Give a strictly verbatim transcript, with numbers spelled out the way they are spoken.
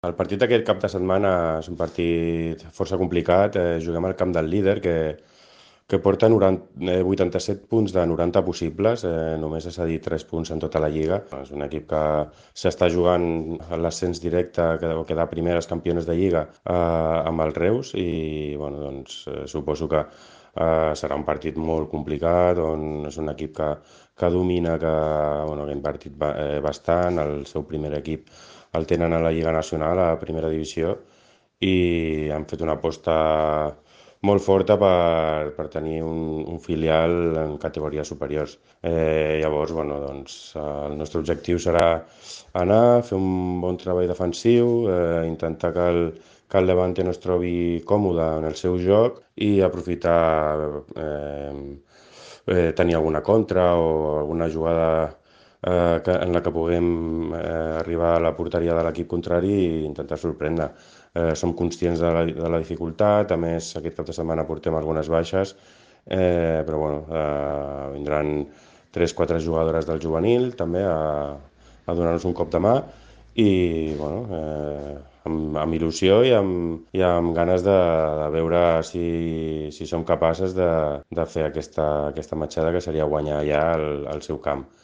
El partit d'aquest cap de setmana és un partit força complicat. Eh, juguem al camp del líder, que, que porta noranta, eh, vuitanta-set punts de noranta possibles. Eh, només ha cedit tres punts en tota la lliga. És un equip que s'està jugant a l'ascens directe, que deu quedar primeres campiones de lliga eh, amb el Reus, i bueno, doncs, eh, suposo que eh, serà un partit molt complicat, on és un equip que, que domina, que, bueno, que ha invertit ba- eh, bastant. El seu primer equip el tenen a la Lliga Nacional, a la primera divisió, i han fet una aposta molt forta per, per tenir un, un filial en categories superiors. Eh, llavors, bueno, doncs, eh, el nostre objectiu serà anar, fer un bon treball defensiu, eh, intentar que el, que el Levante no es trobi còmode en el seu joc i aprofitar eh, eh, tenir alguna contra o alguna jugada eh, que, en la que puguem eh, arribar a la porteria de l'equip contrari i intentar sorprendre. Eh, som conscients de la, de la dificultat. A més, aquest cap de setmana portem algunes baixes, eh, però bueno, eh, vindran tres quatre jugadores del juvenil també a, a donar-nos un cop de mà, i bueno, eh, amb, amb il·lusió i amb, i amb ganes de, de veure si, si som capaces de, de fer aquesta, aquesta matxada, que seria guanyar ja al, al seu camp.